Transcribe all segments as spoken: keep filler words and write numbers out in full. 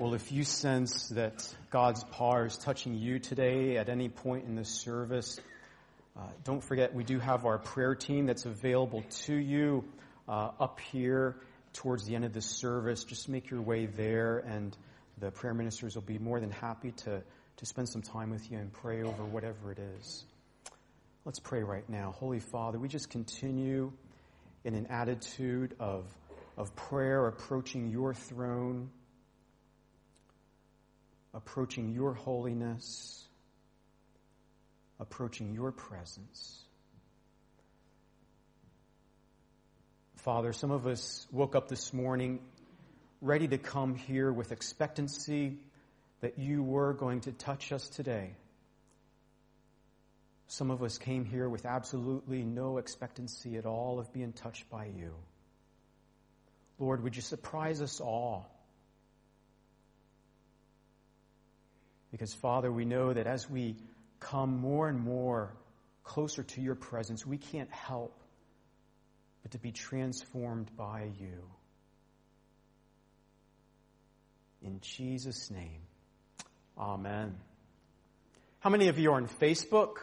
Well, if you sense that God's power is touching you today at any point in this service, uh, don't forget we do have our prayer team that's available to you uh, up here towards the end of this service. Just make your way there, and the prayer ministers will be more than happy to, to spend some time with you and pray over whatever it is. Let's pray right now. Holy Father, we just continue in an attitude of, of prayer, approaching your throne, approaching your holiness, approaching your presence. Father, some of us woke up this morning ready to come here with expectancy that you were going to touch us today. Some of us came here with absolutely no expectancy at all of being touched by you. Lord, would you surprise us all? Because, Father, we know that as we come more and more closer to your presence, we can't help but to be transformed by you. In Jesus' name, amen. How many of you are on Facebook?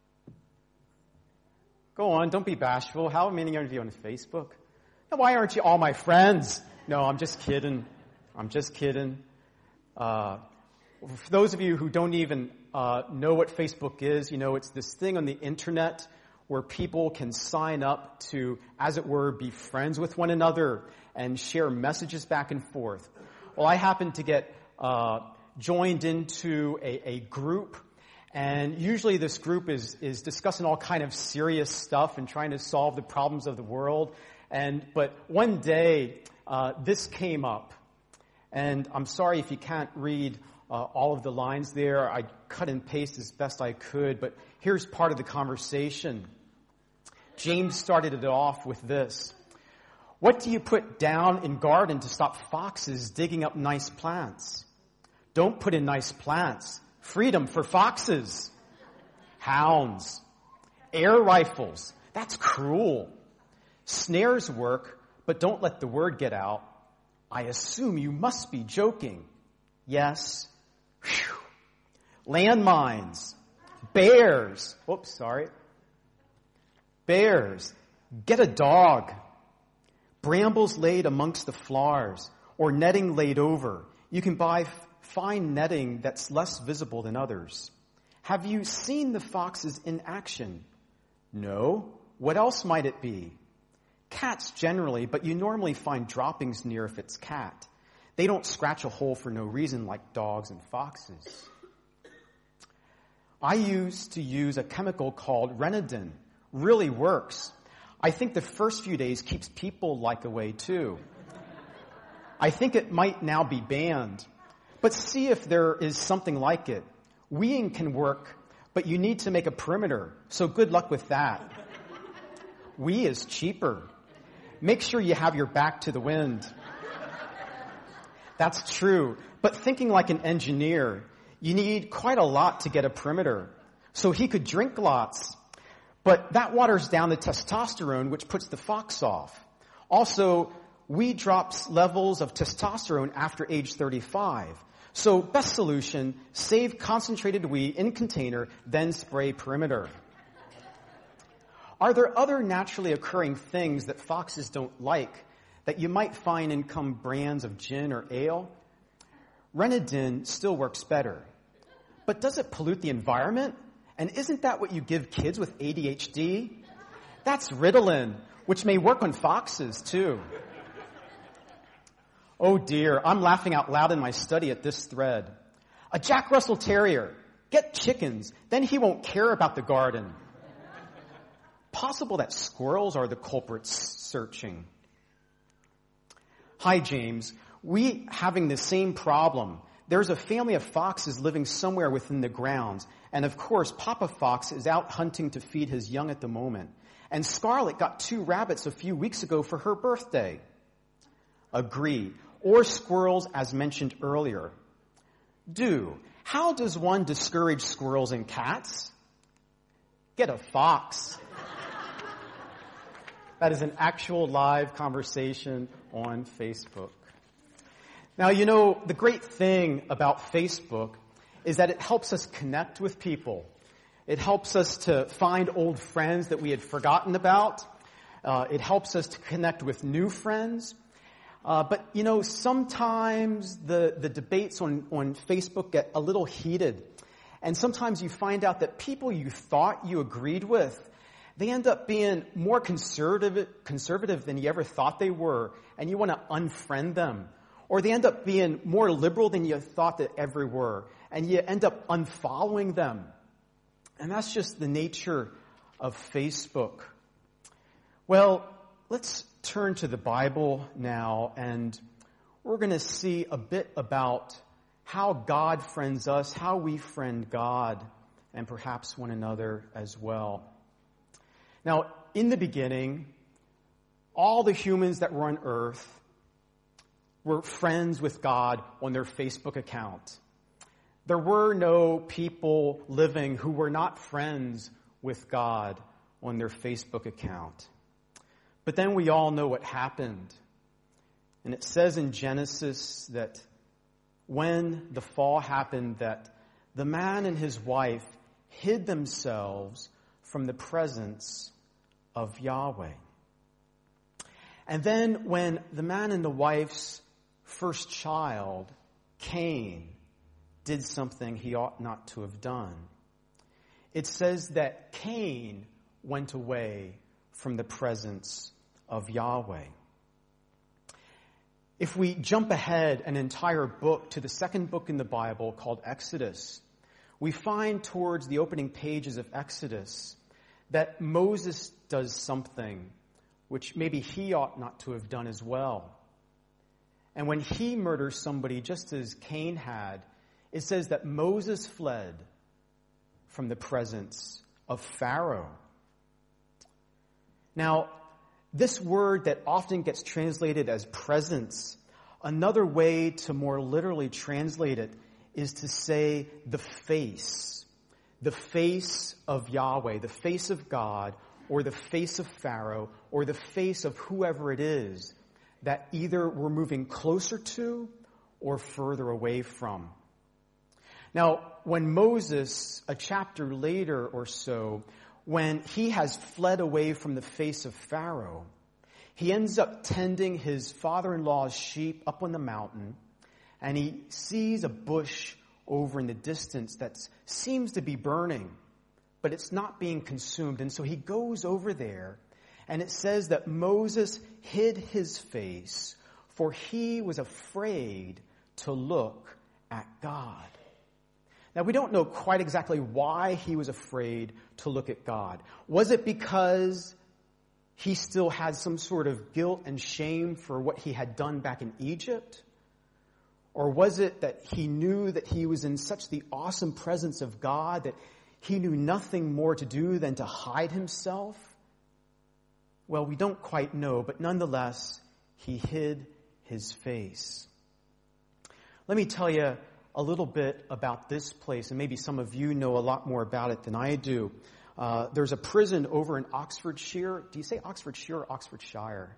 Go on, don't be bashful. How many of you are on Facebook? Now, why aren't you all my friends? No, I'm just kidding. I'm just kidding. Uh... For those of you who don't even uh, know what Facebook is, you know, it's this thing on the internet where people can sign up to, as it were, be friends with one another and share messages back and forth. Well, I happen to get uh, joined into a, a group, and usually this group is, is discussing all kind of serious stuff and trying to solve the problems of the world. And but one day, uh, this came up, and I'm sorry if you can't read Uh, all of the lines there. I cut and paste as best I could, but here's part of the conversation. James started it off with this. What do you put down in garden to stop foxes digging up nice plants? Don't put in nice plants. Freedom for foxes. Hounds. Air rifles. That's cruel. Snares work, but don't let the word get out. I assume you must be joking. Yes. Whew. Landmines, bears, whoops, sorry, bears, get a dog, brambles laid amongst the flowers, or netting laid over. You can buy f- fine netting that's less visible than others. Have you seen the foxes in action? No. What else might it be? Cats generally, but you normally find droppings near if it's cat. They don't scratch a hole for no reason like dogs and foxes. I used to use a chemical called Renadin. Really works. I think the first few days keeps people like away too. I think it might now be banned. But see if there is something like it. Weeing can work, but you need to make a perimeter. So good luck with that. Wee is cheaper. Make sure you have your back to the wind. That's true. But thinking like an engineer, you need quite a lot to get a perimeter. So he could drink lots. But that waters down the testosterone, which puts the fox off. Also, wee drops levels of testosterone after age thirty-five. So best solution, save concentrated wee in container, then spray perimeter. Are there other naturally occurring things that foxes don't like that you might find in some brands of gin or ale? Renadin still works better. But does it pollute the environment? And isn't that what you give kids with A D H D? That's Ritalin, which may work on foxes too. Oh dear, I'm laughing out loud in my study at this thread. A Jack Russell Terrier. Get chickens, then he won't care about the garden. Possible that squirrels are the culprits searching. Hi, James. We having the same problem. There's a family of foxes living somewhere within the grounds. And of course, Papa Fox is out hunting to feed his young at the moment. And Scarlet got two rabbits a few weeks ago for her birthday. Agree. Or squirrels, as mentioned earlier. Do. How does one discourage squirrels and cats? Get a fox. That is an actual live conversation on Facebook. Now, you know, the great thing about Facebook is that it helps us connect with people. It helps us to find old friends that we had forgotten about. Uh, it helps us to connect with new friends. Uh, but, you know, sometimes the, the debates on, on Facebook get a little heated. And sometimes you find out that people you thought you agreed with, they end up being more conservative, conservative than you ever thought they were, and you want to unfriend them. Or they end up being more liberal than you thought they ever were, and you end up unfollowing them. And that's just the nature of Facebook. Well, let's turn to the Bible now, and we're going to see a bit about how God friends us, how we friend God, and perhaps one another as well. Now, in the beginning, all the humans that were on earth were friends with God on their Facebook account. There were no people living who were not friends with God on their Facebook account. But then we all know what happened. And it says in Genesis that when the fall happened, that the man and his wife hid themselves from the presence of Yahweh. And then when the man and the wife's first child, Cain, did something he ought not to have done, it says that Cain went away from the presence of Yahweh. If we jump ahead an entire book to the second book in the Bible called Exodus, we find towards the opening pages of Exodus that Moses does something which maybe he ought not to have done as well. And when he murders somebody just as Cain had, it says that Moses fled from the presence of Pharaoh. Now, this word that often gets translated as presence, another way to more literally translate it is to say the face. The face of Yahweh, the face of God, or the face of Pharaoh, or the face of whoever it is that either we're moving closer to or further away from. Now, when Moses, a chapter later or so, when he has fled away from the face of Pharaoh, he ends up tending his father-in-law's sheep up on the mountain, and he sees a bush over in the distance that seems to be burning, but it's not being consumed. And so he goes over there, and it says that Moses hid his face, for he was afraid to look at God. Now, we don't know quite exactly why he was afraid to look at God. Was it because he still had some sort of guilt and shame for what he had done back in Egypt? Or was it that he knew that he was in such the awesome presence of God that he knew nothing more to do than to hide himself? Well, we don't quite know, but nonetheless, he hid his face. Let me tell you a little bit about this place, and maybe some of you know a lot more about it than I do. Uh, there's a prison over in Oxfordshire. Do you say Oxfordshire or Oxfordshire?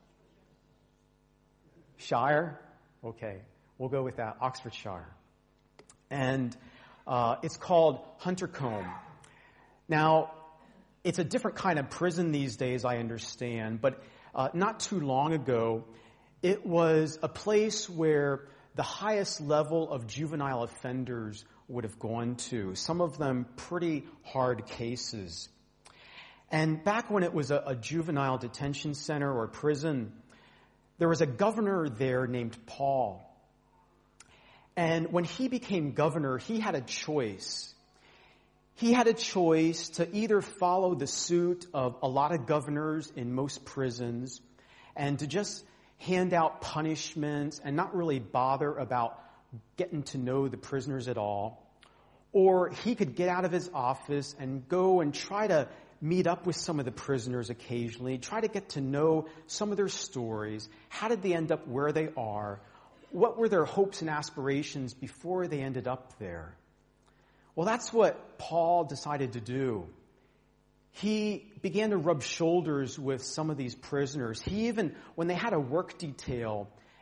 Shire? Okay, we'll go with that, Oxfordshire. And uh, it's called Huntercombe. Now, it's a different kind of prison these days, I understand, but uh, not too long ago, it was a place where the highest level of juvenile offenders would have gone to, some of them pretty hard cases. And back when it was a, a juvenile detention center or prison, there was a governor there named Paul. And when he became governor, he had a choice. He had a choice to either follow the suit of a lot of governors in most prisons and to just hand out punishments and not really bother about getting to know the prisoners at all. Or he could get out of his office and go and try to meet up with some of the prisoners occasionally, try to get to know some of their stories. How did they end up where they are? What were their hopes and aspirations before they ended up there? Well, that's what Paul decided to do. He began to rub shoulders with some of these prisoners. He even, when they had a work detail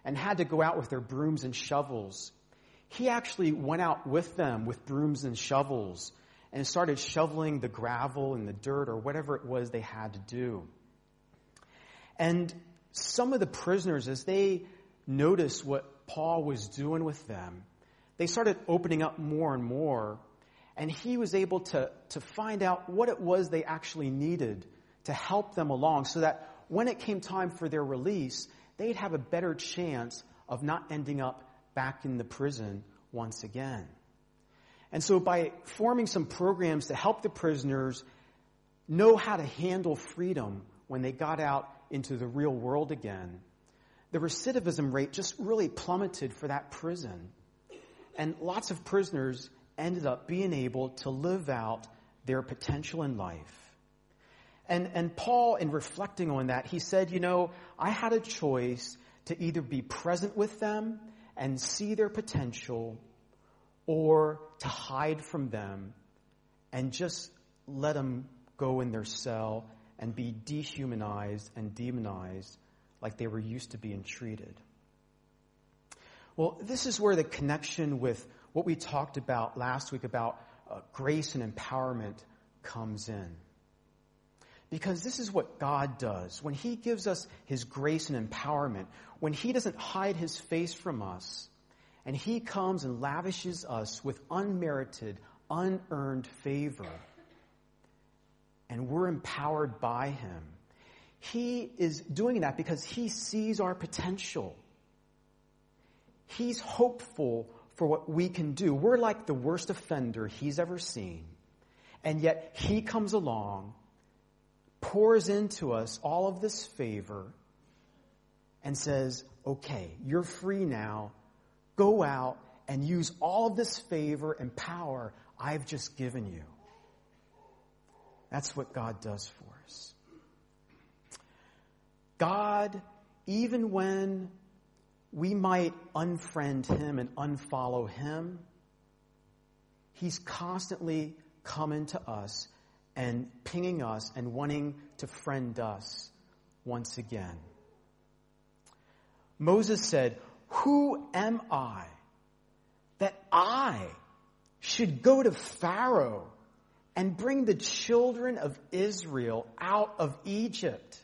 and had to go out with their brooms and shovels, he actually went out with them with brooms and shovels and started shoveling the gravel and the dirt or whatever it was they had to do. And some of the prisoners, as they noticed what Paul was doing with them, they started opening up more and more, and he was able to, to find out what it was they actually needed to help them along so that when it came time for their release, they'd have a better chance of not ending up back in the prison once again. And so by forming some programs to help the prisoners know how to handle freedom when they got out into the real world again, the recidivism rate just really plummeted for that prison. And lots of prisoners ended up being able to live out their potential in life. And, and Paul, in reflecting on that, he said, you know, I had a choice to either be present with them and see their potential, or to hide from them and just let them go in their cell and be dehumanized and demonized like they were used to being treated. Well, this is where the connection with what we talked about last week about uh, grace and empowerment comes in. Because this is what God does. When he gives us his grace and empowerment, when he doesn't hide his face from us, and he comes and lavishes us with unmerited, unearned favor, and we're empowered by him, he is doing that because he sees our potential. He's hopeful for what we can do. We're like the worst offender he's ever seen, and yet he comes along, pours into us all of this favor, and says, okay, you're free now. Go out and use all of this favor and power I've just given you. That's what God does for us. God, even when we might unfriend him and unfollow him, he's constantly coming to us and pinging us and wanting to friend us once again. Moses said, who am I that I should go to Pharaoh and bring the children of Israel out of Egypt?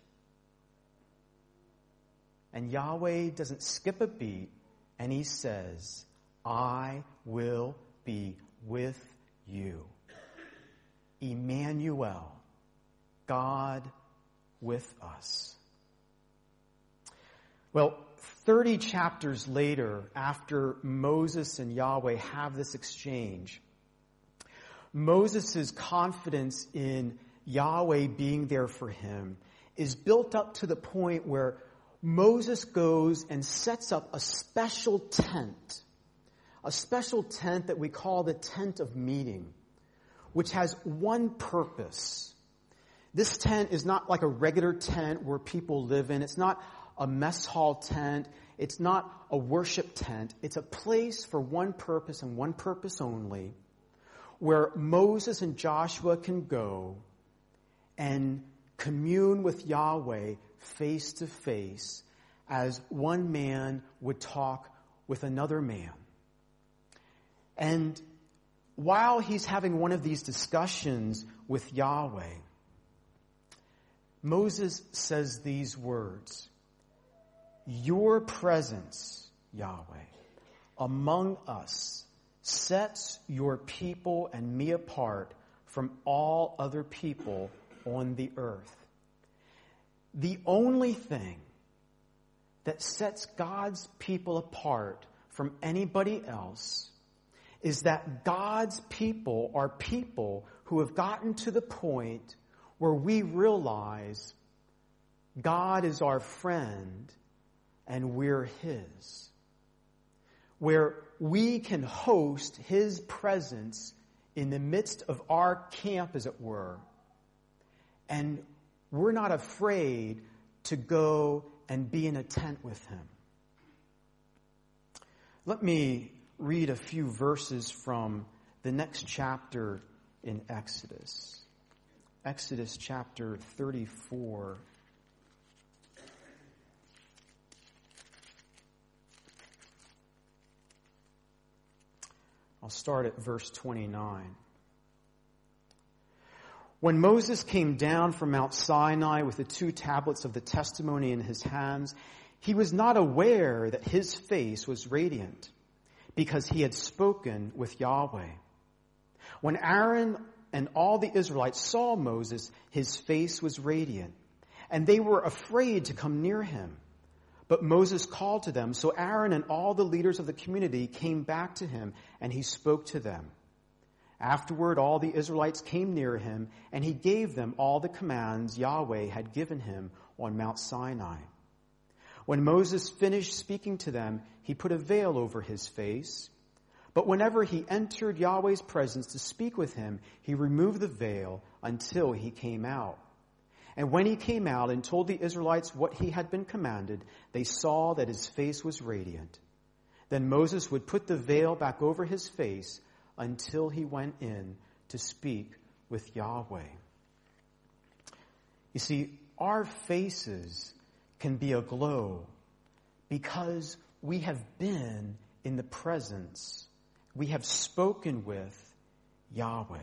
And Yahweh doesn't skip a beat, and he says, I will be with you. Emmanuel, God with us. Well, thirty chapters later, after Moses and Yahweh have this exchange, Moses' confidence in Yahweh being there for him is built up to the point where Moses goes and sets up a special tent, a special tent that we call the tent of meeting, which has one purpose. This tent is not like a regular tent where people live in. It's not a mess hall tent. It's not a worship tent. It's a place for one purpose and one purpose only, where Moses and Joshua can go and commune with Yahweh face to face as one man would talk with another man. And while he's having one of these discussions with Yahweh, Moses says these words, your presence, Yahweh, among us sets your people and me apart from all other people on the earth. The only thing that sets God's people apart from anybody else is that God's people are people who have gotten to the point where we realize God is our friend and we're his. Where we can host his presence in the midst of our camp, as it were, and we're not afraid to go and be in a tent with him. Let me read a few verses from the next chapter in Exodus. Exodus chapter thirty-four. I'll start at verse twenty-nine. When Moses came down from Mount Sinai with the two tablets of the testimony in his hands, he was not aware that his face was radiant, because he had spoken with Yahweh. When Aaron and all the Israelites saw Moses, his face was radiant, and they were afraid to come near him. But Moses called to them, so Aaron and all the leaders of the community came back to him, and he spoke to them. Afterward, all the Israelites came near him, and he gave them all the commands Yahweh had given him on Mount Sinai. When Moses finished speaking to them, he put a veil over his face. But whenever he entered Yahweh's presence to speak with him, he removed the veil until he came out. And when he came out and told the Israelites what he had been commanded, they saw that his face was radiant. Then Moses would put the veil back over his face until he went in to speak with Yahweh. You see, our faces can be aglow because we have been in the presence, we have spoken with Yahweh.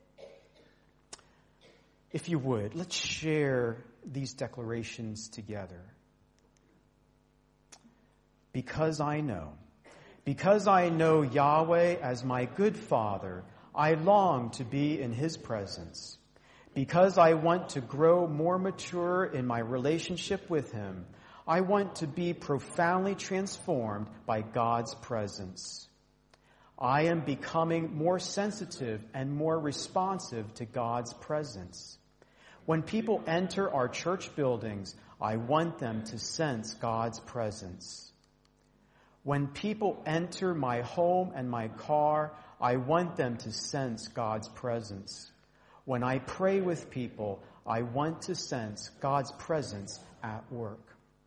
If you would, let's share these declarations together. Because I know, because I know Yahweh as my good Father, I long to be in his presence. Because I want to grow more mature in my relationship with him, I want to be profoundly transformed by God's presence. I am becoming more sensitive and more responsive to God's presence. When people enter our church buildings, I want them to sense God's presence. When people enter my home and my car, I want them to sense God's presence. When I pray with people, I want to sense God's presence at work.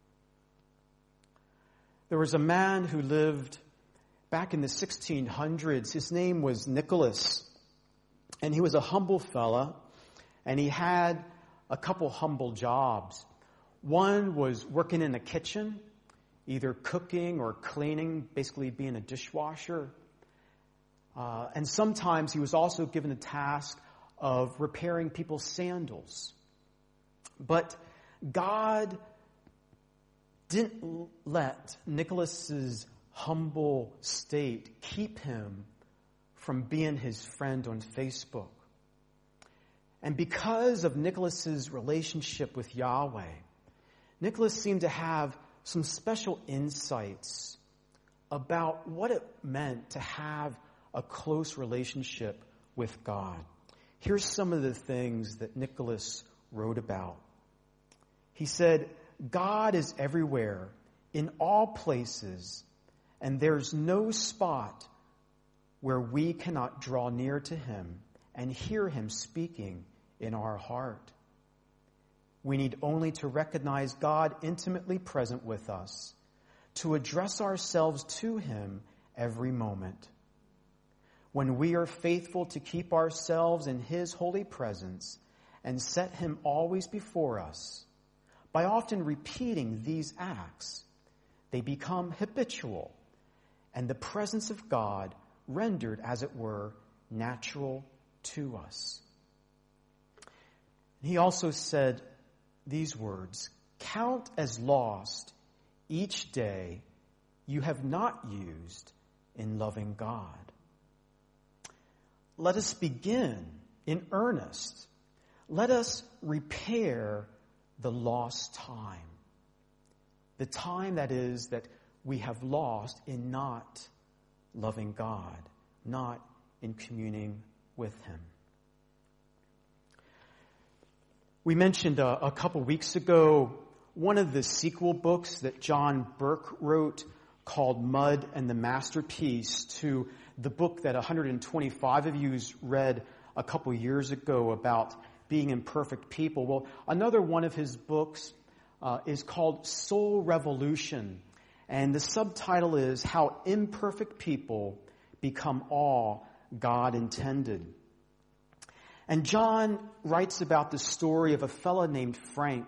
There was a man who lived back in the sixteen hundreds. His name was Nicholas, and he was a humble fella, and he had a couple humble jobs. One was working in the kitchen, either cooking or cleaning, basically being a dishwasher. Uh, and sometimes he was also given the task of repairing people's sandals. But God didn't let Nicholas's humble state keep him from being his friend on Facebook. And because of Nicholas's relationship with Yahweh, Nicholas seemed to have some special insights about what it meant to have a close relationship with God. Here's some of the things that Nicholas wrote about. He said, God is everywhere, in all places, and there's no spot where we cannot draw near to him and hear him speaking in our heart. We need only to recognize God intimately present with us, to address ourselves to him every moment. When we are faithful to keep ourselves in his holy presence and set him always before us, by often repeating these acts, they become habitual, and the presence of God rendered, as it were, natural to us. He also said these words, count as lost each day you have not used in loving God. Let us begin in earnest. Let us repair the lost time. The time, that is, that we have lost in not loving God, not in communing with him. We mentioned a, a couple weeks ago one of the sequel books that John Burke wrote called Mud and the Masterpiece to the book that one hundred twenty-five of you read a couple years ago about being imperfect people. Well, another one of his books uh, is called Soul Revolution, and the subtitle is How Imperfect People Become All God Intended. And John writes about the story of a fellow named Frank.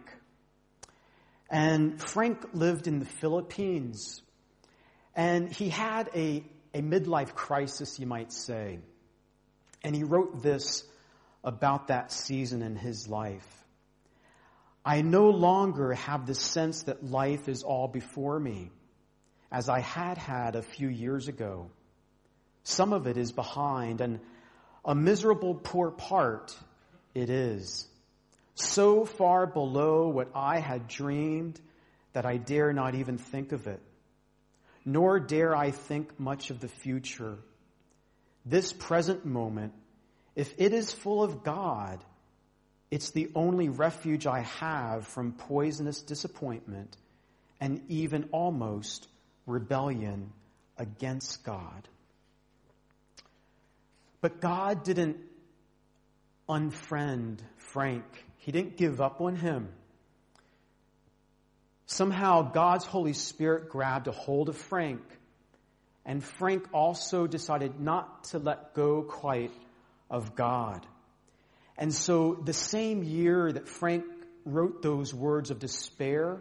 And Frank lived in the Philippines. And he had a, a midlife crisis, you might say. And he wrote this about that season in his life. I no longer have the sense that life is all before me, as I had had a few years ago. Some of it is behind, and a miserable poor part it is. So far below what I had dreamed that I dare not even think of it. Nor dare I think much of the future. This present moment, if it is full of God, it's the only refuge I have from poisonous disappointment and even almost rebellion against God. But God didn't unfriend Frank. He didn't give up on him. Somehow God's Holy Spirit grabbed a hold of Frank, and Frank also decided not to let go quite of God. And so the same year that Frank wrote those words of despair,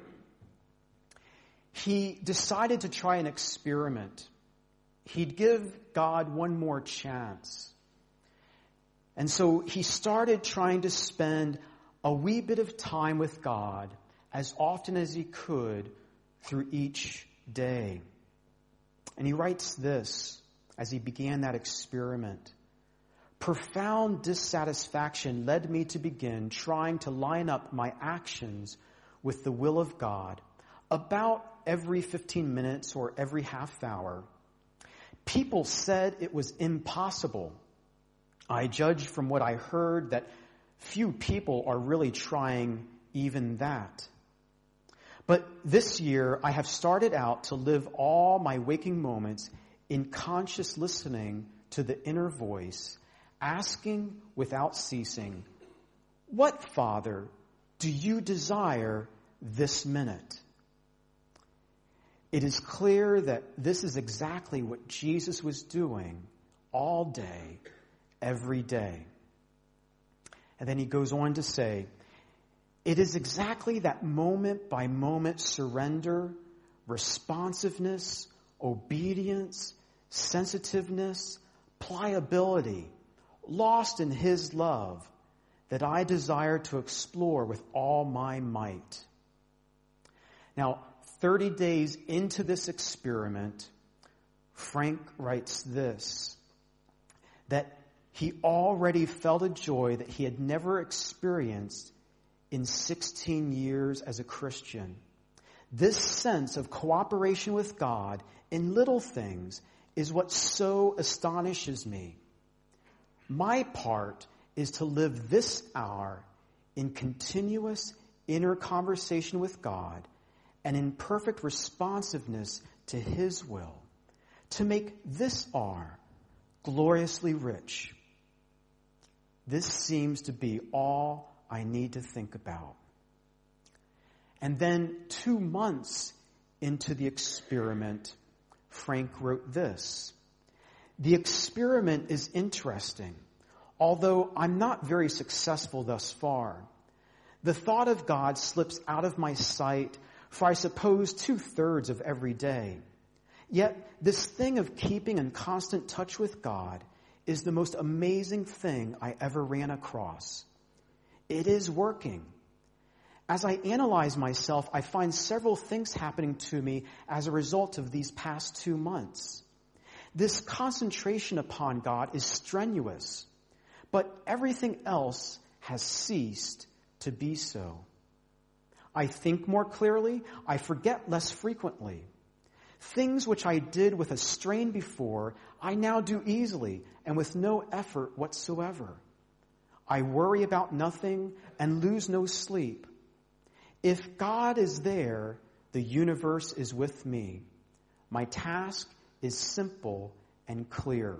he decided to try an experiment. He'd give God one more chance. And so he started trying to spend a wee bit of time with God as often as he could through each day. And he writes this as he began that experiment. Profound dissatisfaction led me to begin trying to line up my actions with the will of God about every fifteen minutes or every half hour. People said it was impossible. I judged from what I heard that few people are really trying even that. But this year, I have started out to live all my waking moments in conscious listening to the inner voice, asking without ceasing, what, Father, do you desire this minute? It is clear that this is exactly what Jesus was doing all day, every day. And then he goes on to say, it is exactly that moment by moment surrender, responsiveness, obedience, sensitiveness, pliability, lost in his love, that I desire to explore with all my might. Now, thirty days into this experiment, Frank writes this, that he already felt a joy that he had never experienced in sixteen years as a Christian. This sense of cooperation with God in little things is what so astonishes me. My part is to live this hour in continuous inner conversation with God and in perfect responsiveness to his will, to make this hour gloriously rich. This seems to be all I need to think about. And then two months into the experiment, Frank wrote this. The experiment is interesting, although I'm not very successful thus far. The thought of God slips out of my sight for I suppose two-thirds of every day. Yet this thing of keeping in constant touch with God is the most amazing thing I ever ran across. It is working. As I analyze myself, I find several things happening to me as a result of these past two months. This concentration upon God is strenuous, but everything else has ceased to be so. I think more clearly, I forget less frequently. Things which I did with a strain before, I now do easily and with no effort whatsoever. I worry about nothing and lose no sleep. If God is there, the universe is with me. My task is simple and clear.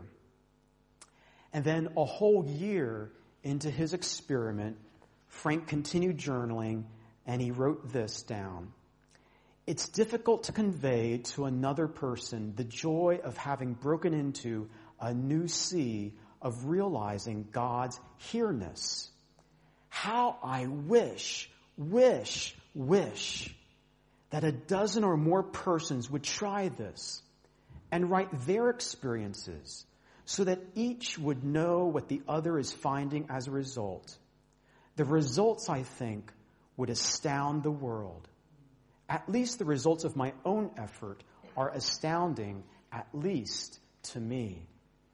And then a whole year into his experiment, Frank continued journaling and he wrote this down. It's difficult to convey to another person the joy of having broken into a new sea of realizing God's here-ness. How I wish, wish, wish that a dozen or more persons would try this and write their experiences so that each would know what the other is finding as a result. The results, I think, would astound the world. At least the results of my own effort are astounding, at least to me.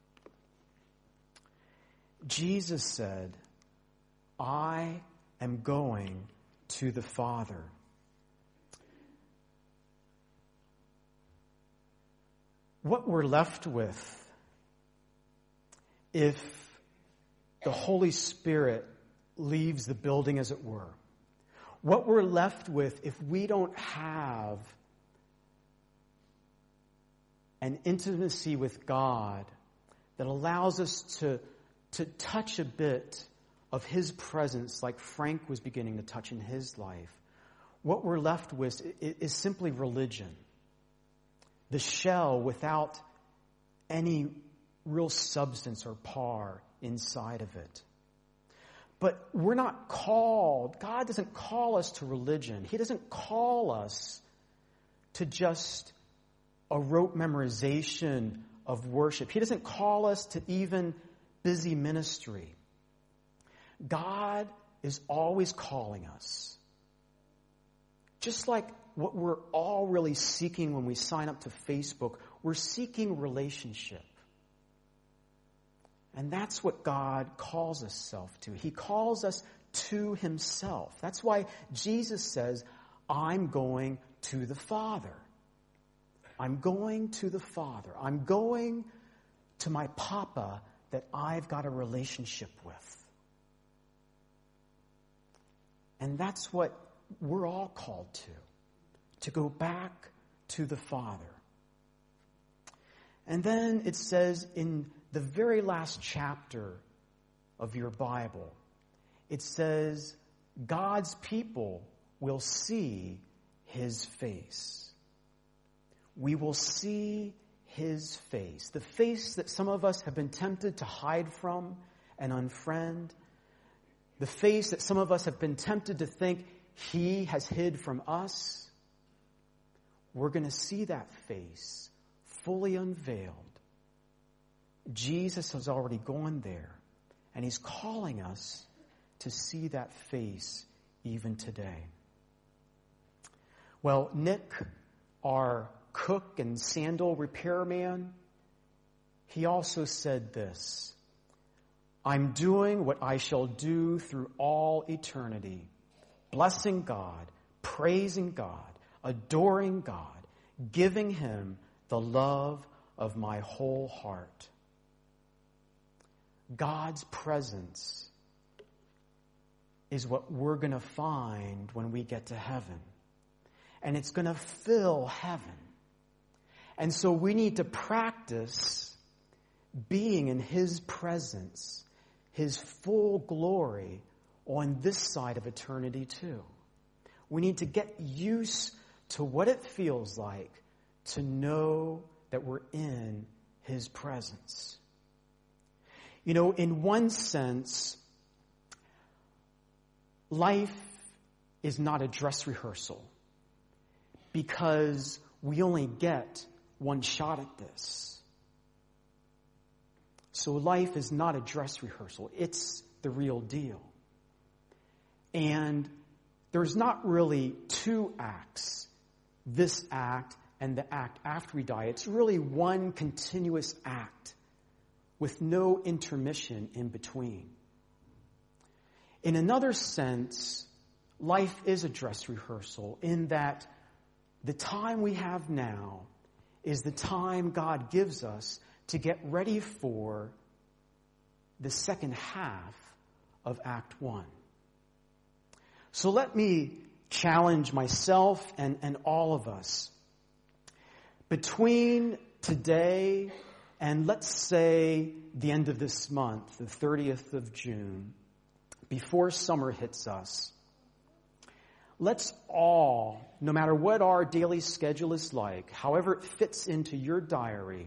Jesus said, I am going to the Father. What we're left with if the Holy Spirit leaves the building, as it were, what we're left with if we don't have an intimacy with God that allows us to, to touch a bit of His presence like Frank was beginning to touch in his life, what we're left with is simply religion. The shell without any real substance or par inside of it. But we're not called, God doesn't call us to religion. He doesn't call us to just a rote memorization of worship. He doesn't call us to even busy ministry. God is always calling us. Just like what we're all really seeking when we sign up to Facebook, we're seeking relationship. And that's what God calls Himself to. He calls us to Himself. That's why Jesus says, I'm going to the Father. I'm going to the Father. I'm going to my Papa that I've got a relationship with. And that's what we're all called to, to go back to the Father. And then it says in the very last chapter of your Bible, it says, God's people will see His face. We will see His face. The face that some of us have been tempted to hide from and unfriend. The face that some of us have been tempted to think He has hid from us. We're going to see that face fully unveiled. Jesus has already gone there, and He's calling us to see that face even today. Well, Nick, our cook and sandal repairman, he also said this, I'm doing what I shall do through all eternity, blessing God, praising God, adoring God, giving Him the love of my whole heart. God's presence is what we're going to find when we get to heaven. And it's going to fill heaven. And so we need to practice being in His presence, His full glory on this side of eternity too. We need to get used to what it feels like to know that we're in His presence. You know, in one sense, life is not a dress rehearsal because we only get one shot at this. So life is not a dress rehearsal. It's the real deal. And there's not really two acts, this act and the act after we die. It's really one continuous act with no intermission in between. In another sense, life is a dress rehearsal in that the time we have now is the time God gives us to get ready for the second half of Act One. So let me challenge myself and, and all of us. Between today and let's say the end of this month, the thirtieth of June, before summer hits us, let's all, no matter what our daily schedule is like, however it fits into your diary,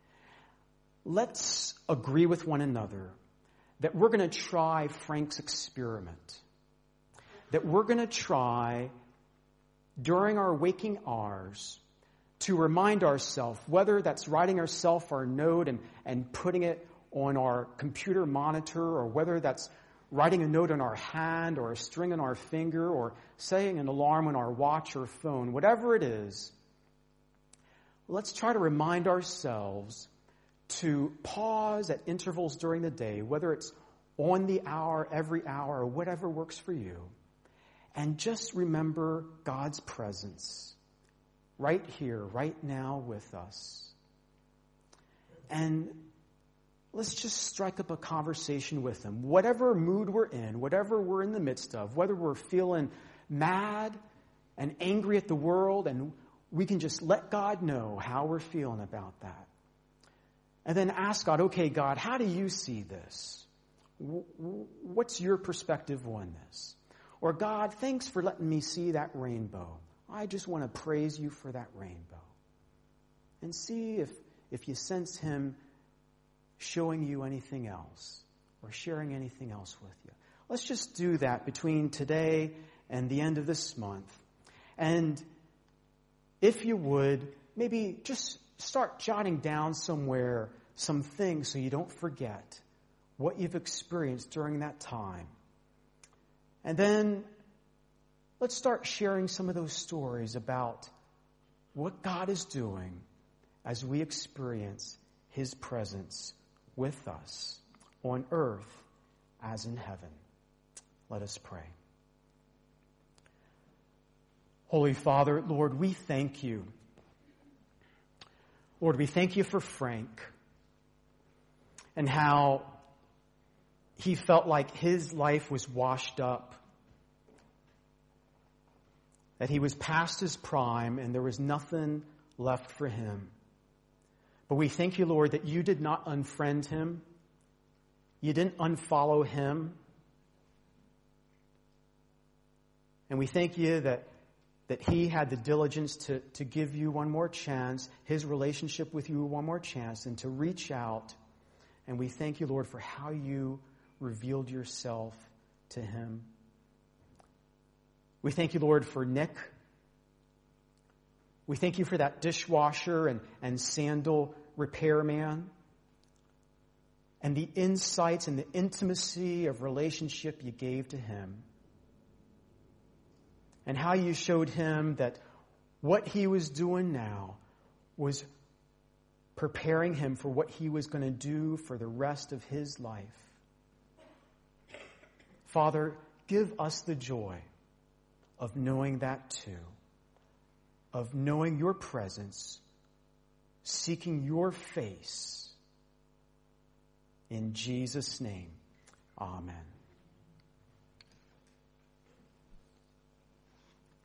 let's agree with one another that we're going to try Frank's experiment. That we're going to try, during our waking hours, to remind ourselves, whether that's writing ourselves our note and, and putting it on our computer monitor, or whether that's writing a note on our hand or a string on our finger or setting an alarm on our watch or phone, whatever it is, let's try to remind ourselves to pause at intervals during the day, whether it's on the hour, every hour, or whatever works for you, and just remember God's presence right here, right now with us. And let's just strike up a conversation with Him. Whatever mood we're in, whatever we're in the midst of, whether we're feeling mad and angry at the world, and we can just let God know how we're feeling about that. And then ask God, okay, God, how do you see this? What's your perspective on this? Or, God, thanks for letting me see that rainbow. I just want to praise you for that rainbow. And see if, if you sense Him showing you anything else or sharing anything else with you. Let's just do that between today and the end of this month. And if you would, maybe just start jotting down somewhere some things so you don't forget what you've experienced during that time. And then let's start sharing some of those stories about what God is doing as we experience His presence with us on earth as in heaven. Let us pray. Holy Father, Lord, we thank you. Lord, we thank you for Frank and how he felt like his life was washed up, that he was past his prime and there was nothing left for him. But we thank you, Lord, that you did not unfriend him. You didn't unfollow him. And we thank you that, that he had the diligence to, to give you one more chance, his relationship with you one more chance, and to reach out. And we thank you, Lord, for how you revealed yourself to him. We thank you, Lord, for Nick. We thank you for that dishwasher and, and sandal repairman, and the insights and the intimacy of relationship you gave to him, and how you showed him that what he was doing now was preparing him for what he was going to do for the rest of his life. Father, give us the joy of knowing that too, of knowing your presence, seeking your face. In Jesus' name, amen.